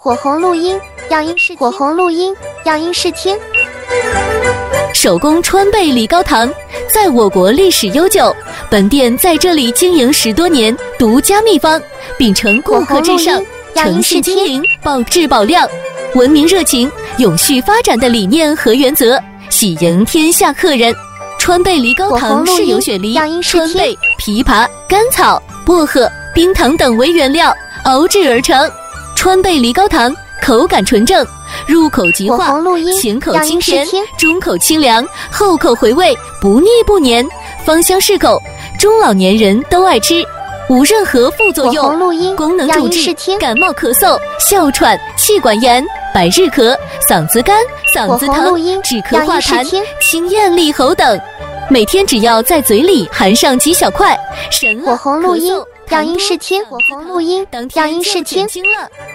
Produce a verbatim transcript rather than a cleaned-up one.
火红录音，样音试火红录音，样音试听。 手工川贝梨膏糖在我国历史悠久，本店在这里经营十多年，独家秘方，秉承顾客至上、诚信经营、保质保量、文明热情、永续发展的理念和原则，喜迎天下客人。川贝梨膏糖是由雪梨、川贝、枇杷、甘草、薄荷、冰糖等为原料熬制而成。川贝梨膏糖口感纯正，入口即化，前口清甜，中口清凉，后口回味，不腻不黏，芳香适口，中老年人都爱吃，无任何副作用，功能主治感冒咳嗽、哮喘、气管炎、百日咳、嗓子干、嗓子疼、止咳化痰、清咽利喉等。每天只要在嘴里含上几小块，神了， 火红录音，样音试听，火红录音，样音试听。